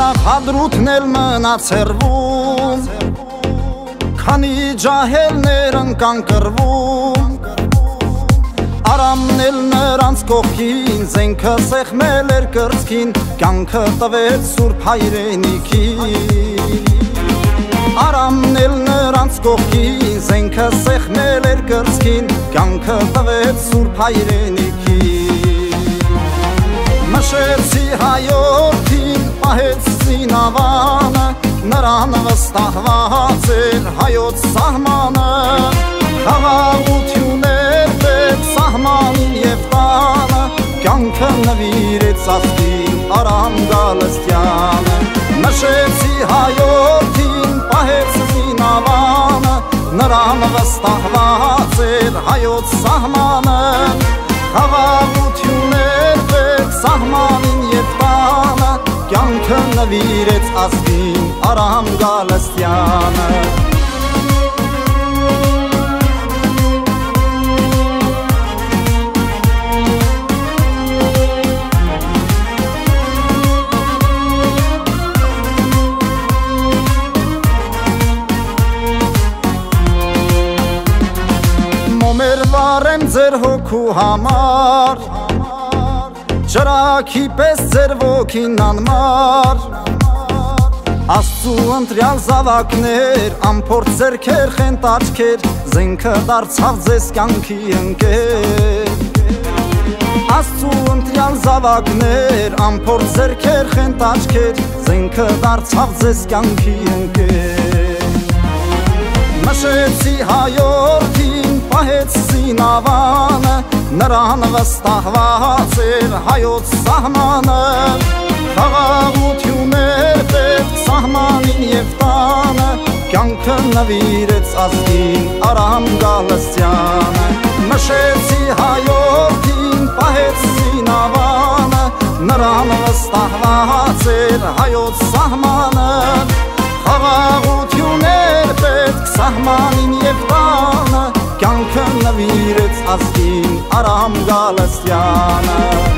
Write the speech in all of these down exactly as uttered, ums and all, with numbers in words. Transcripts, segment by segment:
նախադրութն էլ մնաց հեռվում, քանի ջահելներ ընկան կռվում, Արամն էլ նրանց կողքին, զենքը սեղմել էր կրծքին, կյանքը տվեց սուրբ հայրենիքին։ Արամն էլ նրանց կողքին, զենքը սեղմել էր կրծքին, կյանքը տվեց սուրբ հայրենիքին։ Մշեցի հայորդին, պահեց զինավանը, նրան վստահված էր հայոց սահմանը, խաղաղություններ պետք սահմանին և տանը, կյանքը նվիրեց ազգին Արամ Գալստյանը։ Մշեցի հայորդին, պահեց զինավանը, նրան վստահված էր հայոց սահմանը, խաղաղություններ պետք սահմանին և տանը, կյանքը նվիրեց ազգին Արամ Գալստյանը։ Մոմեր վարեմ ձեր հոգու համար, ճրագի պես ձեր ոգին անմար, Աստծու ընտրյալ զավակներ, անփորձ ձեռքեր խենթ աչքեր, զենքը դարձավ ձեզ կյանքի ընկեր։ Աստծու ընտրյալ զավակներ, անփորձ ձեռքեր խենթ աչքեր, զենքը դարձավ ձեզ կյանքի ընկեր։ Մշեցի հայորդին, պահեց զինավանը, նրան վստահված էր հայոց սահմանը, խաղաղություններ պետք սահմանին և տանը, կյանքը նվիրեց ազգին Արամ Գալստյանը։ Մշեցի հայորդին, պահեց զինավանը, նրան վստահված էր հայոց սահմանը, խաղաղություններ պետք սահմանին և տանը, կյանքը նվիրեց ազգին Արամ Գալստյանը։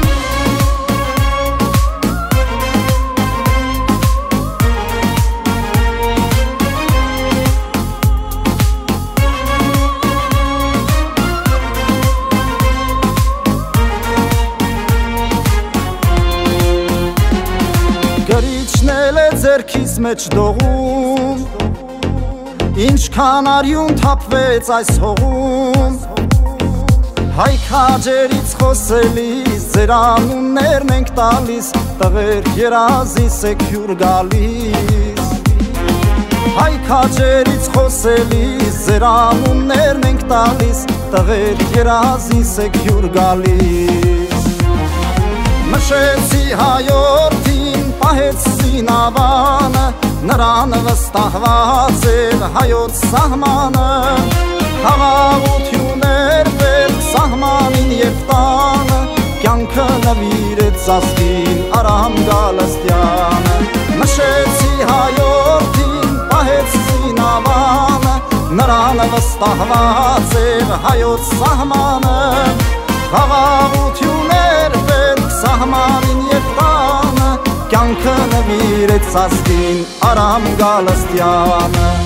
Գրիչնել է ձերքիս մեջ դողում, ինչքան արյուն թափվեց այս հողում, հայ քաջերից խոսելիս, ձեր անուններն ենք տալիս, տղեր երազիս եք հյուր գալիս։ Հայ քաջերից խոսելիս, ձեր անուններն ենք տալիս, տղեր երազիս եք հյուր գալիս։ Մշեցի հայորդին, պահեց զինավանը, նրան վստահված էր հայոց սահմանը, խաղաղություններ պետք սահմանին և տանը, կյանքը նվիրեց ազգին Արամ Գալստյանը։ Մշեցի հայորդին, պահեց զինավանը, նրան վստահված էր հայոց սահմանը, խաղաղություններ պետք սահմանին և տանը, կյանքը նվիրեց ազգին Արամ Գալստյանը։